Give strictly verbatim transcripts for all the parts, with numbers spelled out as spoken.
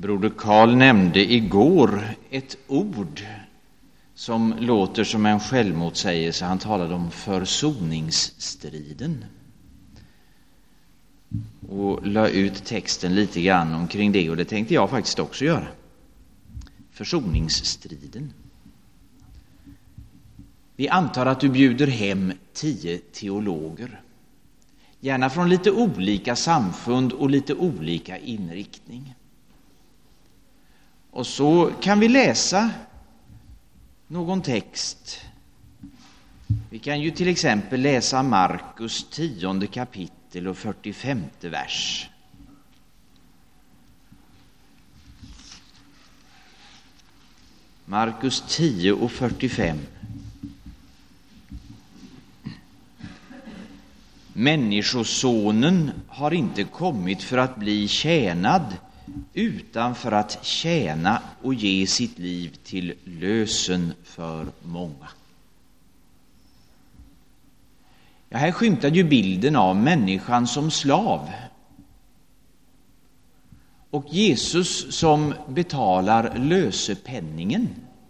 Broder Karl nämnde igår ett ord som låter som en självmotsägelse. Han talade om försoningsstriden och la ut texten lite grann omkring det, och det tänkte jag faktiskt också göra. Försoningsstriden. Vi antar att du bjuder hem tio teologer, gärna från lite olika samfund och lite olika inriktning. Och så kan vi läsa någon text. Vi kan ju till exempel läsa Markus tionde kapitel och fyrtiofemte vers. Markus tio och fyrtiofem. Människosonen har inte kommit för att bli tjänad, utan för att tjäna och ge sitt liv till lösen för många. Ja, här skymtar ju bilden av människan som slav och Jesus som betalar lösepenningen.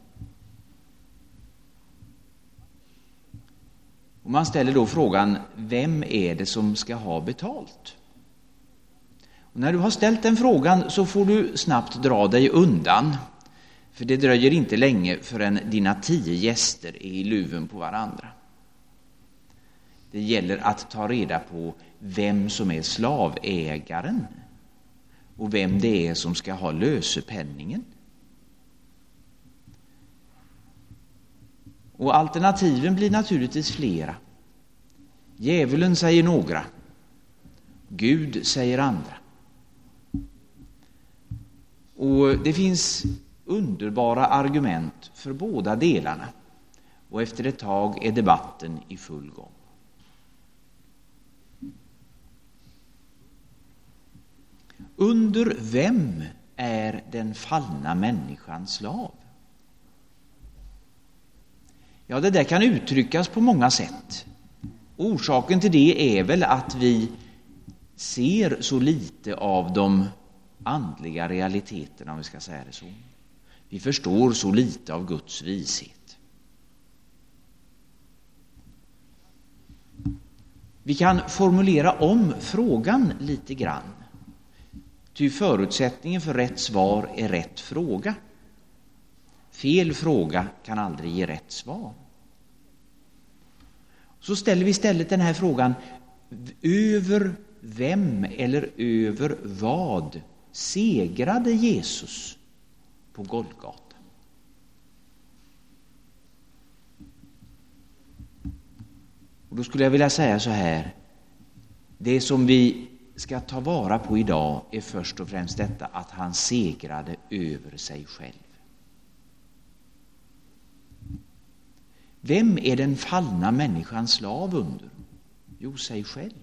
Och man ställer då frågan, vem är det som ska ha betalt? Och när du har ställt den frågan så får du snabbt dra dig undan. För det dröjer inte länge förrän dina tio gäster är i luven på varandra. Det gäller att ta reda på vem som är slavägaren och vem det är som ska ha lösepenningen. Och alternativen blir naturligtvis flera. Djävulen säger några, Gud säger andra. Och det finns underbara argument för båda delarna. Och efter ett tag är debatten i full gång. Under vem är den fallna människan slav? Ja, det där kan uttryckas på många sätt. Orsaken till det är väl att vi ser så lite av de andliga realiteterna, om vi ska säga det så. Vi förstår så lite av Guds vishet. Vi kan formulera om frågan lite grann. Ty förutsättningen för rätt svar är rätt fråga. Fel fråga kan aldrig ge rätt svar. Så ställer vi istället den här frågan, över vem eller över vad segrade Jesus på Golgata? Och då skulle jag vilja säga så här, det som vi ska ta vara på idag är först och främst detta att han segrade över sig själv. Vem är den fallna människans slav under? Jo, sig själv.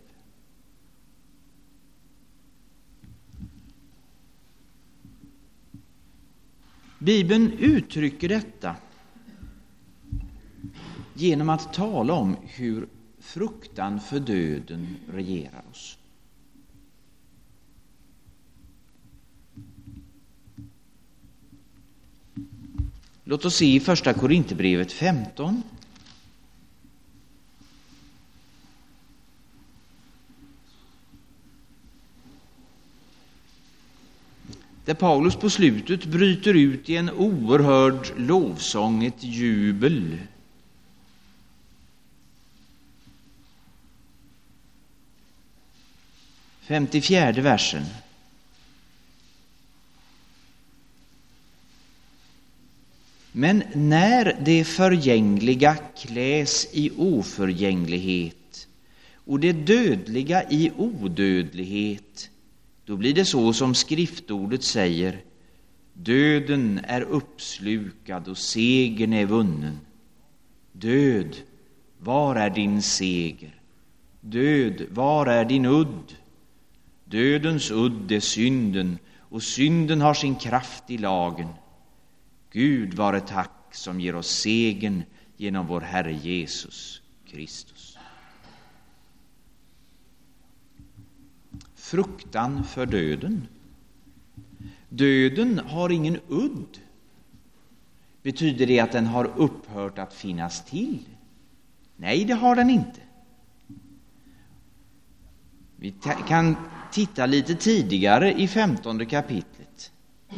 Bibeln uttrycker detta genom att tala om hur fruktan för döden regerar oss. Låt oss se i första Korinthierbrevet femton. Där Paulus på slutet bryter ut i en oerhörd lovsång, ett jubel. femtiofjärde versen. Men när det förgängliga kläs i oförgänglighet och det dödliga i odödlighet, då blir det så som skriftordet säger, döden är uppslukad och segern är vunnen. Död, var är din seger? Död, var är din udd? Dödens udd är synden, och synden har sin kraft i lagen. Gud vare tack som ger oss segern genom vår Herre Jesus Kristus. Fruktan för döden. Döden har ingen udd. Betyder det att den har upphört att finnas till? Nej, det har den inte. Vi ta- kan titta lite tidigare i femtonde kapitlet.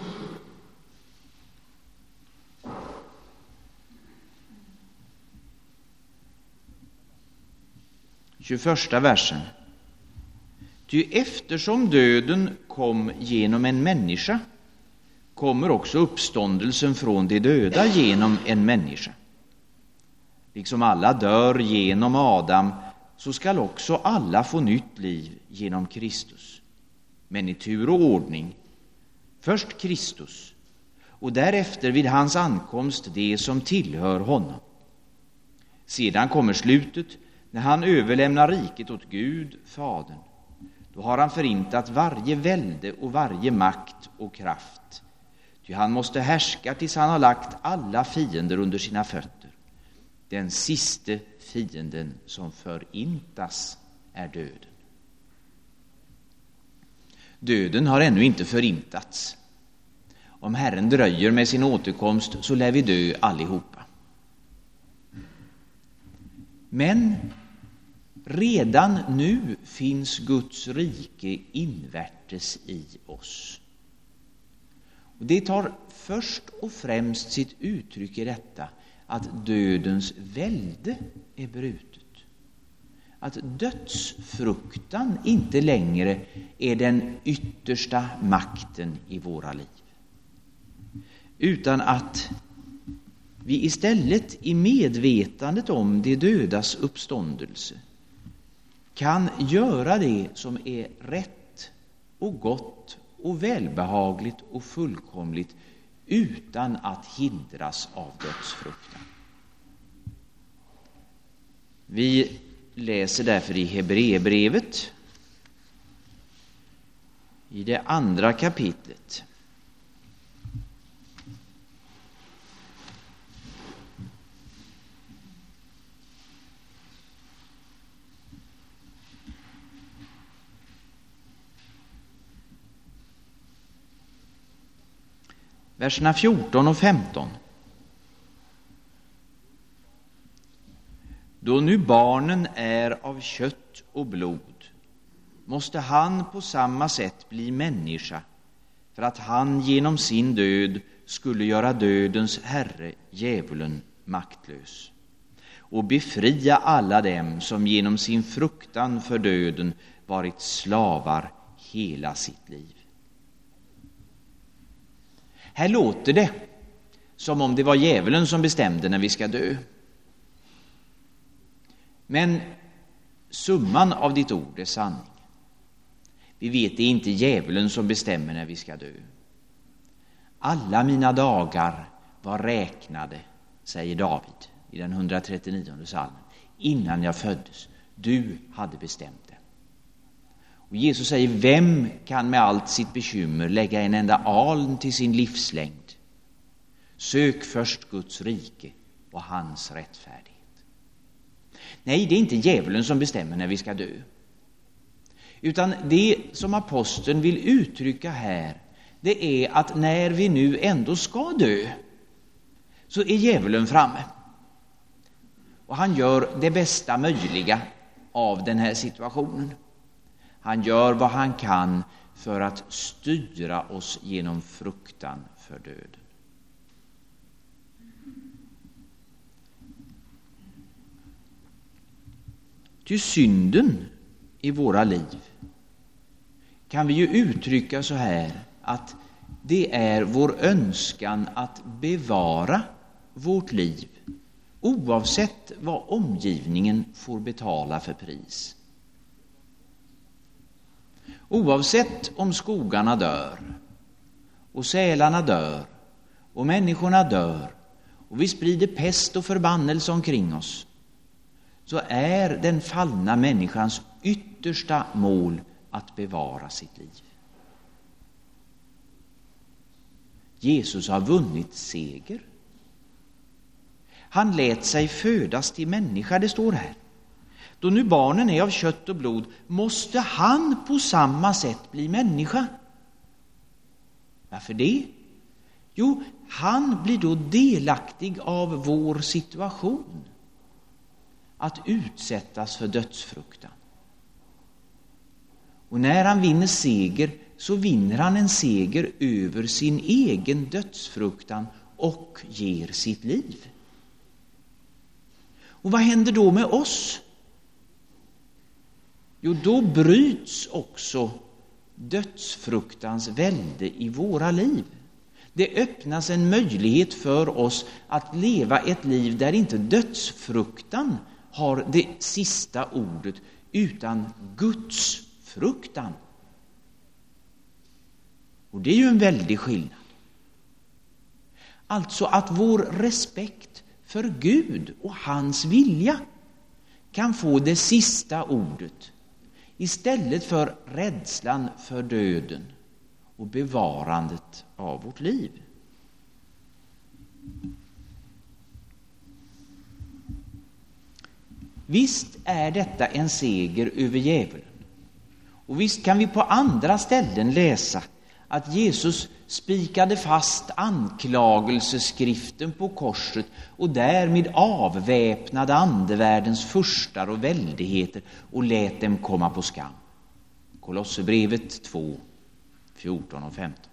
tjugoförsta versen. Ty eftersom döden kom genom en människa, kommer också uppståndelsen från de döda genom en människa. Liksom alla dör genom Adam, så skall också alla få nytt liv genom Kristus. Men i tur och ordning. Först Kristus, och därefter vid hans ankomst det som tillhör honom. Sedan kommer slutet, när han överlämnar riket åt Gud, Fadern. Då har han förintat varje välde och varje makt och kraft. Ty han måste härska tills han har lagt alla fiender under sina fötter. Den siste fienden som förintas är döden. Döden har ännu inte förintats. Om Herren dröjer med sin återkomst så lär vi dö allihopa. Men redan nu finns Guds rike invärtes i oss. Och det tar först och främst sitt uttryck i detta att dödens välde är brutet. Att dödsfruktan inte längre är den yttersta makten i våra liv. Utan att vi istället i medvetandet om de dödas uppståndelse kan göra det som är rätt och gott och välbehagligt och fullkomligt utan att hindras av dödsfruktan. Vi läser därför i Hebreerbrevet i det andra kapitlet. Verserna fjorton och femton. Då nu barnen är av kött och blod, måste han på samma sätt bli människa, för att han genom sin död skulle göra dödens herre, djävulen, maktlös, och befria alla dem som genom sin fruktan för döden varit slavar hela sitt liv. Här låter det som om det var djävulen som bestämde när vi ska dö. Men summan av ditt ord är sanning. Vi vet det är inte djävulen som bestämmer när vi ska dö. Alla mina dagar var räknade, säger David i den hundratrettionionde psalmen, innan jag föddes. Du hade bestämt det. Och Jesus säger, vem kan med allt sitt bekymmer lägga en enda aln till sin livslängd? Sök först Guds rike och hans rättfärdighet. Nej, det är inte djävulen som bestämmer när vi ska dö. Utan det som aposteln vill uttrycka här, det är att när vi nu ändå ska dö, så är djävulen framme. Och han gör det bästa möjliga av den här situationen. Han gör vad han kan för att styra oss genom fruktan för döden. Ty synden i våra liv kan vi ju uttrycka så här, att det är vår önskan att bevara vårt liv oavsett vad omgivningen får betala för pris. Oavsett om skogarna dör och sälarna dör och människorna dör och vi sprider pest och förbannelse omkring oss, så är den fallna människans yttersta mål att bevara sitt liv. Jesus har vunnit seger. Han lät sig födas till människa, det står här. Då nu barnen är av kött och blod, måste han på samma sätt bli människa. Varför det? Jo, han blir då delaktig av vår situation. Att utsättas för dödsfruktan. Och när han vinner seger så vinner han en seger över sin egen dödsfruktan och ger sitt liv. Och vad händer då med oss? Jo, då bryts också dödsfruktans välde i våra liv. Det öppnas en möjlighet för oss att leva ett liv där inte dödsfruktan har det sista ordet, utan Guds fruktan. Och det är ju en väldig skillnad. Alltså att vår respekt för Gud och hans vilja kan få det sista ordet istället för rädslan för döden och bevarandet av vårt liv. Visst är detta en seger över djävulen. Och visst kan vi på andra ställen läsa att Jesus spikade fast anklagelseskriften på korset och därmed avväpnade andevärldens furstar och väldigheter och lät dem komma på skam. Kolosserbrevet två, fjorton och femton.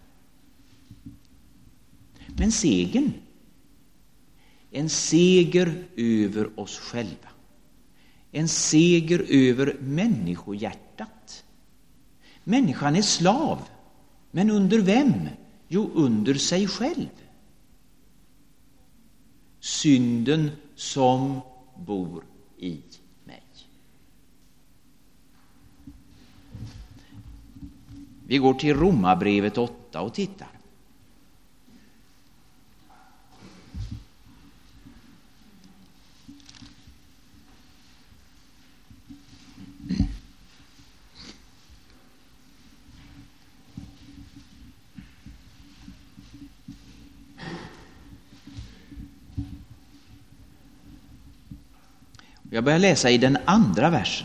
Men segern, en seger över oss själva. En seger över människohjärtat. Människan är slav, men under vem? Jo, under sig själv. Synden som bor i mig. Vi går till Romarbrevet åtta och tittar. Jag börjar läsa i den andra versen.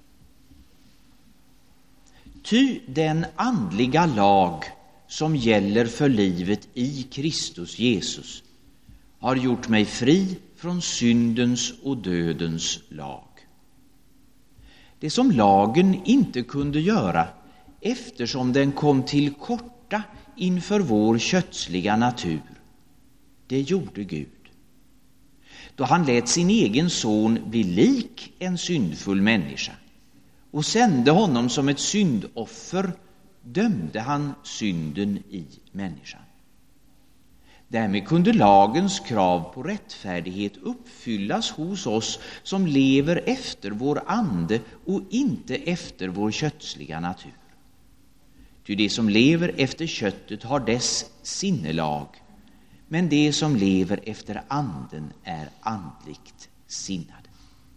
Ty den andliga lag som gäller för livet i Kristus Jesus har gjort mig fri från syndens och dödens lag. Det som lagen inte kunde göra eftersom den kom till korta inför vår kötsliga natur, det gjorde Gud. Då han lät sin egen son bli lik en syndfull människa och sände honom som ett syndoffer, dömde han synden i människan. Därmed kunde lagens krav på rättfärdighet uppfyllas hos oss som lever efter vår ande och inte efter vår kötsliga natur. Ty det som lever efter köttet har dess sinnelag, men det som lever efter anden är andligt sinnade.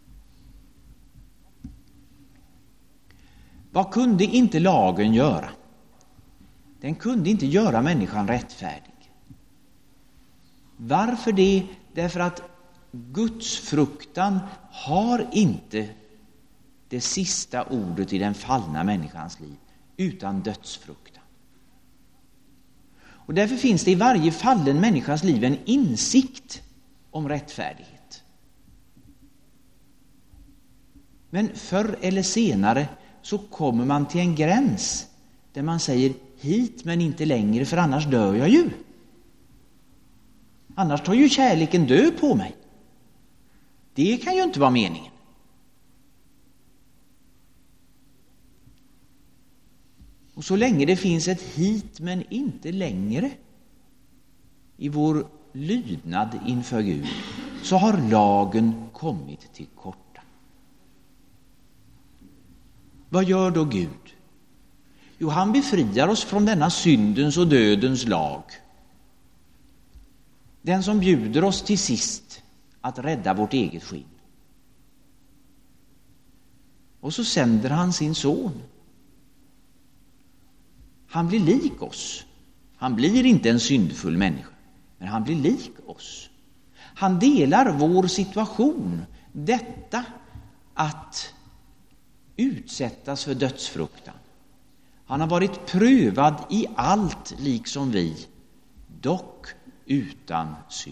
Vad kunde inte lagen göra? Den kunde inte göra människan rättfärdig. Varför det? Därför att Guds fruktan har inte det sista ordet i den fallna människans liv, utan dödsfruktan. Och därför finns det i varje fallen människas liv en insikt om rättfärdighet. Men förr eller senare så kommer man till en gräns där man säger hit men inte längre, för annars dör jag ju. Annars tar ju kärleken död på mig. Det kan ju inte vara meningen. Och så länge det finns ett hit men inte längre i vår lydnad inför Gud, så har lagen kommit till korta. Vad gör då Gud? Jo, han befriar oss från denna syndens och dödens lag. Den som bjuder oss till sist att rädda vårt eget skinn. Och så sänder han sin son. Han blir lik oss. Han blir inte en syndfull människa, men han blir lik oss. Han delar vår situation, detta att utsättas för dödsfruktan. Han har varit prövad i allt liksom vi, dock utan synd.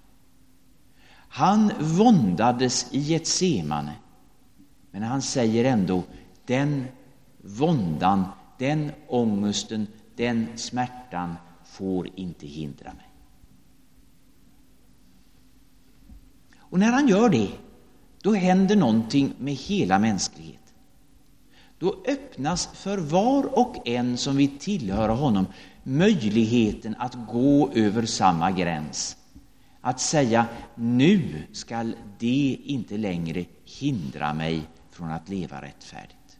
Han våndades i Getsemane, men han säger ändå, den våndan, den ångesten, den smärtan får inte hindra mig. Och när han gör det, då händer någonting med hela mänskligheten. Då öppnas för var och en som vill tillhöra honom möjligheten att gå över samma gräns. Att säga, nu skall det inte längre hindra mig från att leva rättfärdigt.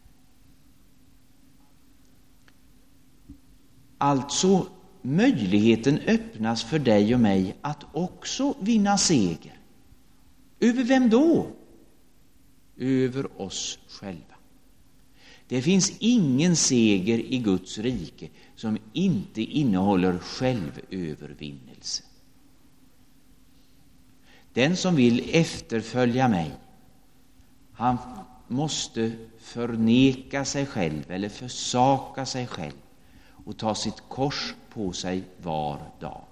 Alltså, möjligheten öppnas för dig och mig att också vinna seger. Över vem då? Över oss själva. Det finns ingen seger i Guds rike som inte innehåller självövervinnelse. Den som vill efterfölja mig, han måste förneka sig själv eller försaka sig själv och ta sitt kors på sig var dag.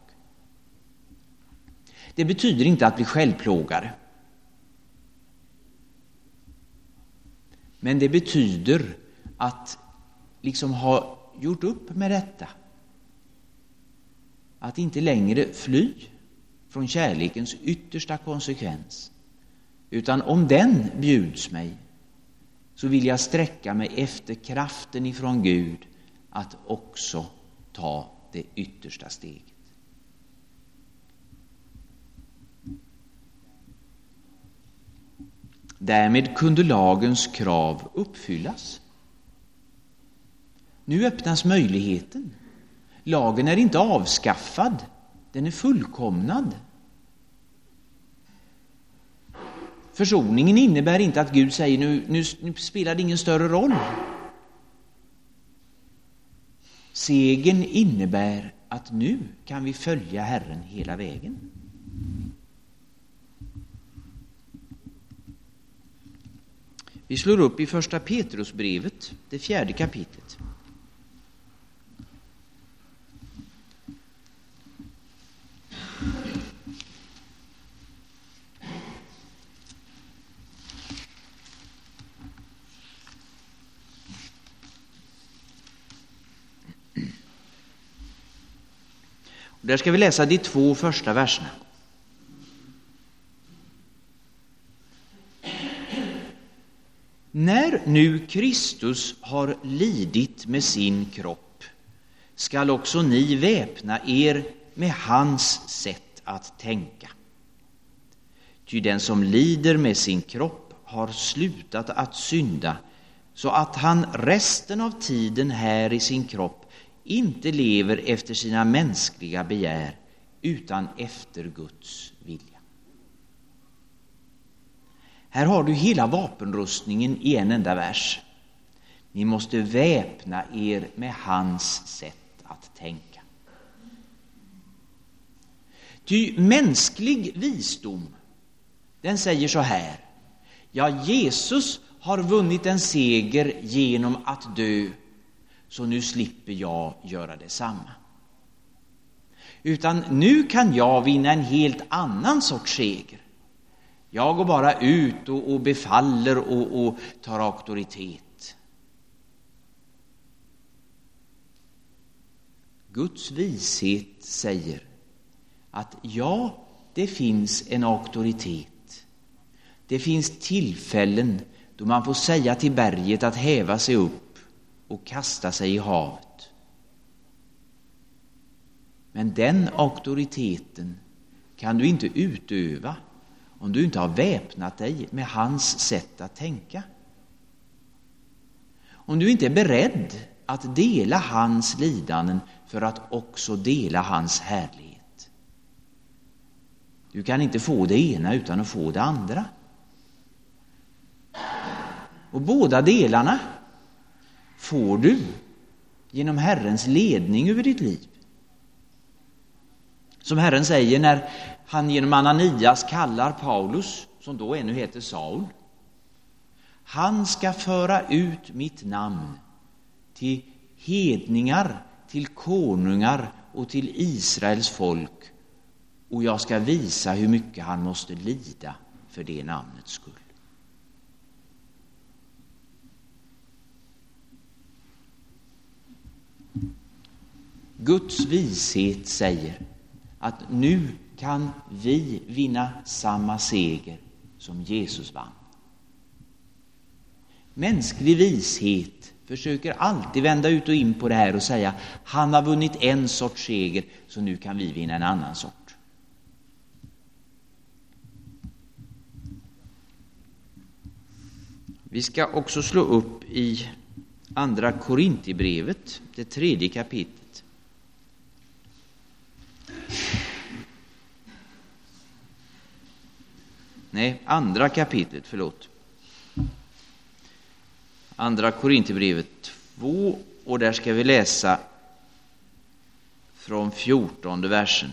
Det betyder inte att bli självplågare. Men det betyder att liksom ha gjort upp med detta. Att inte längre fly från kärlekens yttersta konsekvens. Utan om den bjuds mig, så vill jag sträcka mig efter kraften ifrån Gud att också ta det yttersta steget. Därmed kunde lagens krav uppfyllas. Nu öppnas möjligheten. Lagen är inte avskaffad, den är fullkomnad. Försoningen innebär inte att Gud säger nu, nu, nu spelar det ingen större roll. Segern innebär att nu kan vi följa Herren hela vägen. Vi slår upp i första Petrusbrevet, det fjärde kapitlet. Och där ska vi läsa de två första verserna. När nu Kristus har lidit med sin kropp, skall också ni väpna er med hans sätt att tänka. Ty den som lider med sin kropp har slutat att synda, så att han resten av tiden här i sin kropp inte lever efter sina mänskliga begär, utan efter Guds vilja. Här har du hela vapenrustningen i en enda vers. Ni måste väpna er med hans sätt att tänka. Ty mänsklig visdom, den säger så här: ja, Jesus har vunnit en seger genom att dö, så nu slipper jag göra detsamma. Utan nu kan jag vinna en helt annan sorts seger. Jag går bara ut och, och befaller och, och tar auktoritet. Guds vishet säger att ja, det finns en auktoritet. Det finns tillfällen då man får säga till berget att häva sig upp och kasta sig i havet. Men den auktoriteten kan du inte utöva om du inte har väpnat dig med hans sätt att tänka. Om du inte är beredd att dela hans lidanden för att också dela hans härlighet. Du kan inte få det ena utan att få det andra. Och båda delarna får du genom Herrens ledning över ditt liv. Som Herren säger när han genom Ananias kallar Paulus, som då ännu heter Saul. Han ska föra ut mitt namn till hedningar till konungar och till Israels folk, och jag ska visa hur mycket han måste lida för det namnets skull. Guds vishet säger att nu kan vi vinna samma seger som Jesus vann. Mänsklig vishet försöker alltid vända ut och in på det här och säga: han har vunnit en sorts seger, så nu kan vi vinna en annan sort. Vi ska också slå upp i andra Korintierbrevet, det tredje kapitlet. Nej, andra kapitlet, förlåt. Andra Korintierbrevet två, och där ska vi läsa från fjortonde versen.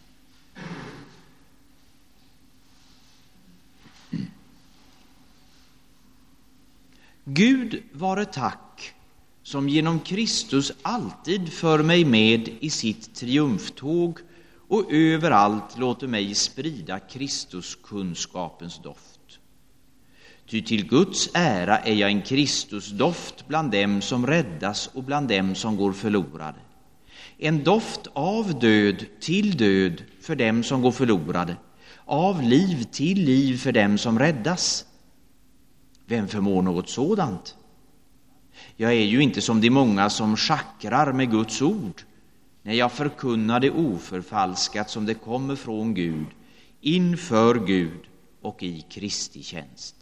Gud vare tack, som genom Kristus alltid för mig med i sitt triumftåg och överallt låter mig sprida Kristus kunskapens doft. Ty till Guds ära är jag en Kristusdoft bland dem som räddas och bland dem som går förlorade. En doft av död till död för dem som går förlorade, av liv till liv för dem som räddas. Vem förmår något sådant? Jag är ju inte som de många som schackrar med Guds ord, när jag förkunnar det oförfalskat som det kommer från Gud, inför Gud och i Kristi tjänst.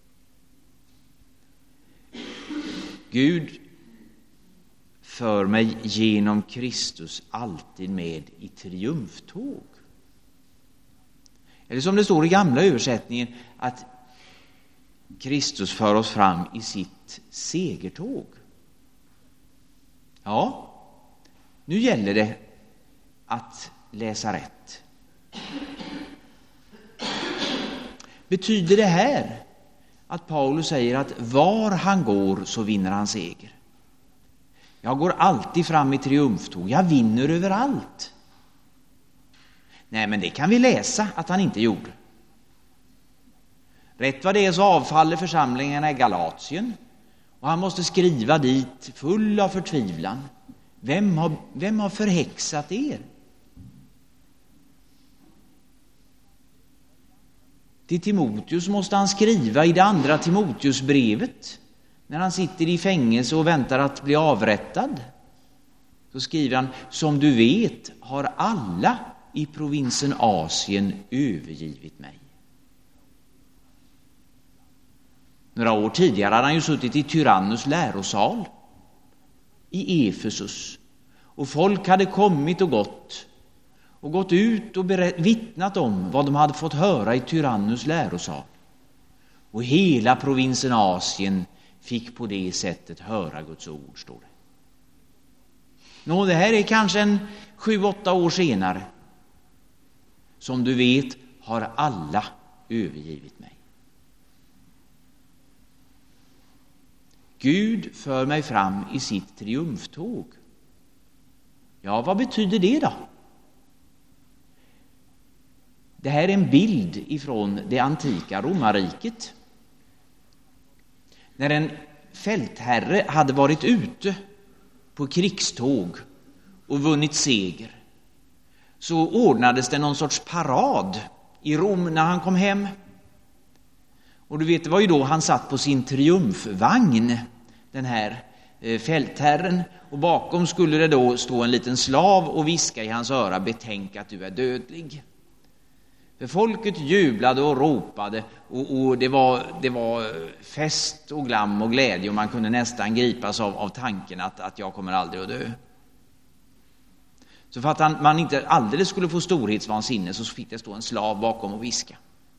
Gud för mig genom Kristus alltid med i triumftåg. Eller som det står i gamla översättningen, att Kristus för oss fram i sitt segertåg. Ja, nu gäller det att läsa rätt. Betyder det här att Paulus säger att var han går så vinner han seger? Jag går alltid fram i triumftåg, jag vinner överallt. Nej, men det kan vi läsa att han inte gjorde. Rätt vad det är så avfaller församlingarna i Galatien, och han måste skriva dit full av förtvivlan. Vem har, vem har förhäxat er? Till Timoteus måste han skriva i det andra Timoteusbrevet, när han sitter i fängelse och väntar att bli avrättad. Så skriver han: som du vet har alla i provinsen Asien övergivit mig. Några år tidigare hade han ju suttit i Tyrannus lärosal i Efesus, och folk hade kommit och gått och gått ut och berätt, vittnat om vad de hade fått höra i Tyrannus lärosal. Och hela provinsen Asien fick på det sättet höra Guds ord, står det. Nå, det här är kanske en sju, åtta år senare. Som du vet har alla övergivit mig. Gud för mig fram i sitt triumftåg. Ja, vad betyder det då? Det här är en bild ifrån det antika romarriket. När en fältherre hade varit ute på krigståg och vunnit seger, så ordnades det någon sorts parad i Rom när han kom hem. Och du vet, det var ju då han satt på sin triumfvagn, den här fältherren, och bakom skulle det då stå en liten slav och viska i hans öra: betänk att du är dödlig. För folket jublade och ropade, och, och det, var, det var fest och glam och glädje, och man kunde nästan gripas av, av tanken att, att jag kommer aldrig att dö. Så för att han, man inte alldeles skulle få storhetsvansinne, så fick det stå en slav bakom och viska.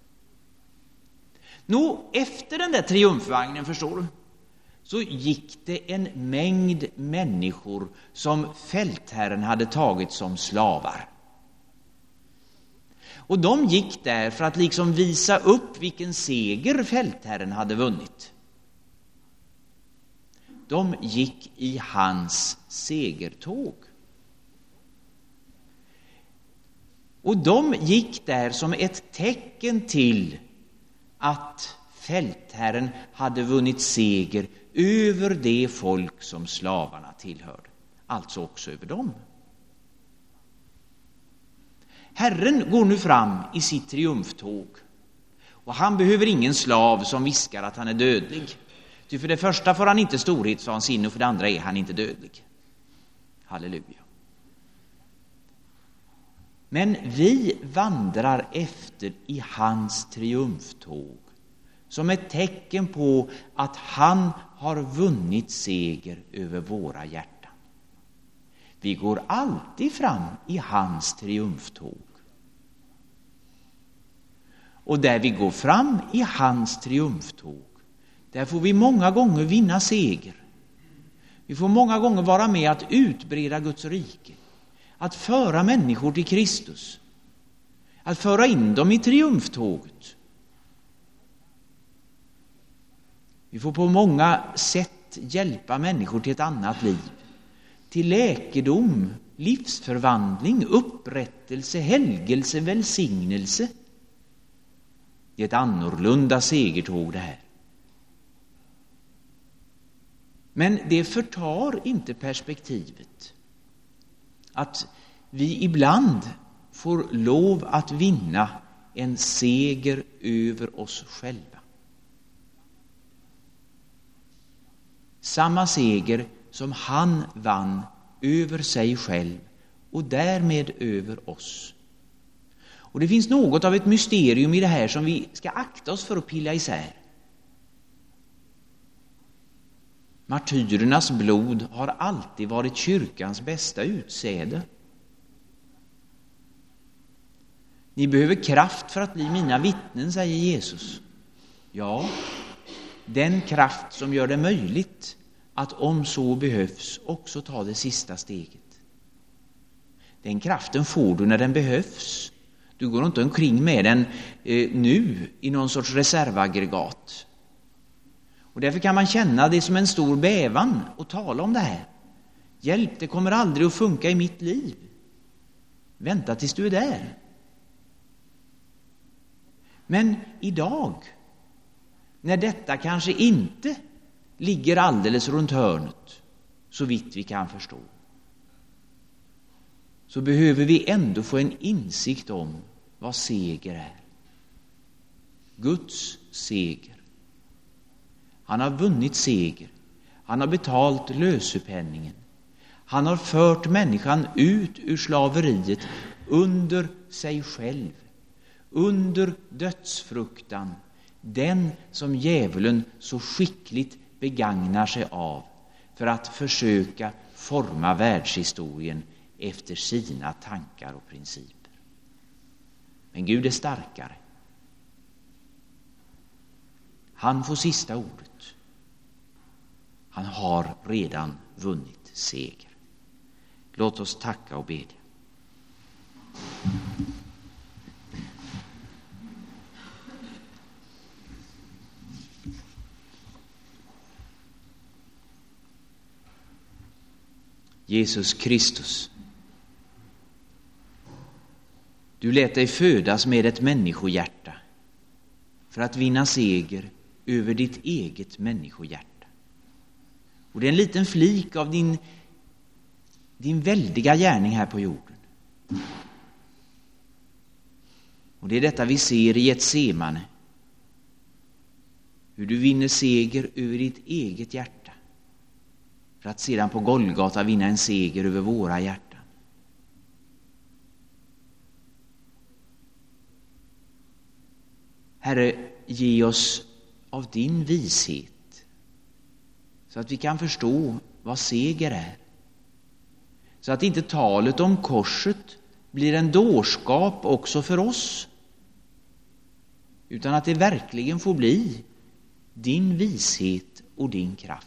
Nå, efter den där triumfvagnen, förstår du, så gick det en mängd människor som fältherren hade tagit som slavar. Och de gick där för att liksom visa upp vilken seger fältherren hade vunnit. de gick i hans segertåg. Och de gick där som ett tecken till att fältherren hade vunnit seger över det folk som slavarna tillhörde. Alltså också över dem. Herren går nu fram i sitt triumftåg. Och han behöver ingen slav som viskar att han är dödlig. Ty för det första får han inte storhetsvansinne och för det andra är han inte dödlig. Halleluja. Men vi vandrar efter i hans triumftåg som ett tecken på att han har vunnit seger över våra hjärtan. Vi går alltid fram i hans triumftåg. Och där vi går fram i hans triumftåg, där får vi många gånger vinna seger. Vi får många gånger vara med att utbreda Guds rike. Att föra människor till Kristus. Att föra in dem i triumftåget. Vi får på många sätt hjälpa människor till ett annat liv. Till läkedom, livsförvandling, upprättelse, helgelse, välsignelse. Det är ett annorlunda segertåg det här. Men det förtar inte perspektivet. Att vi ibland får lov att vinna en seger över oss själva. Samma seger som han vann över sig själv och därmed över oss. Och det finns något av ett mysterium i det här som vi ska akta oss för att pilla isär. Martyrernas blod har alltid varit kyrkans bästa utsäde. Ni behöver kraft för att bli mina vittnen, säger Jesus. Ja, den kraft som gör det möjligt att om så behövs också ta det sista steget. Den kraften får du när den behövs. Du går inte omkring med den eh, nu i någon sorts reservaggregat. Och därför kan man känna det som en stor bävan och tala om det här. Hjälp, det kommer aldrig att funka i mitt liv. Vänta tills du är där. Men idag, när detta kanske inte ligger alldeles runt hörnet, så vitt vi kan förstå, så behöver vi ändå få en insikt om vad seger är. Guds seger. Han har vunnit seger. Han har betalt lösepenningen. Han har fört människan ut ur slaveriet under sig själv. Under dödsfruktan. Den som djävulen så skickligt begagnar sig av för att försöka forma världshistorien efter sina tankar och principer. Men Gud är starkare. Han får sista ordet. Han har redan vunnit seger. Låt oss tacka och bedja. Jesus Kristus, du lät dig födas med ett människohjärta för att vinna seger över ditt eget människohjärta. Och det är en liten flik av din, din väldiga gärning här på jorden. Och det är detta vi ser i Getsemane. Hur du vinner seger över ditt eget hjärta. För att sedan på Golgata vinna en seger över våra hjärtan. Herre, ge oss av din vishet. Så att vi kan förstå vad seger är. Så att inte talet om korset blir en dårskap också för oss. Utan att det verkligen får bli din vishet och din kraft.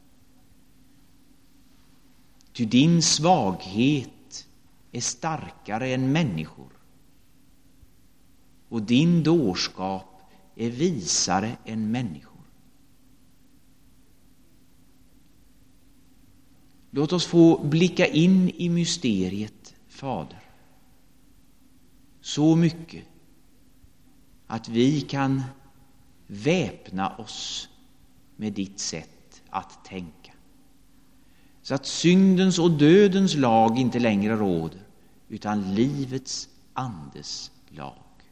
Ty din svaghet är starkare än människor. Och din dårskap är visare än människor. Låt oss få blicka in i mysteriet, Fader, så mycket att vi kan väpna oss med ditt sätt att tänka. Så att syndens och dödens lag inte längre råder, utan livets andes lag.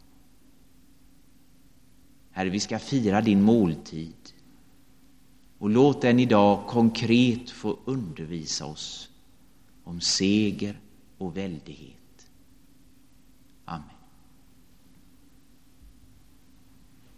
Herre, vi ska fira din måltid. Och låt den idag konkret få undervisa oss om seger och väldighet. Amen.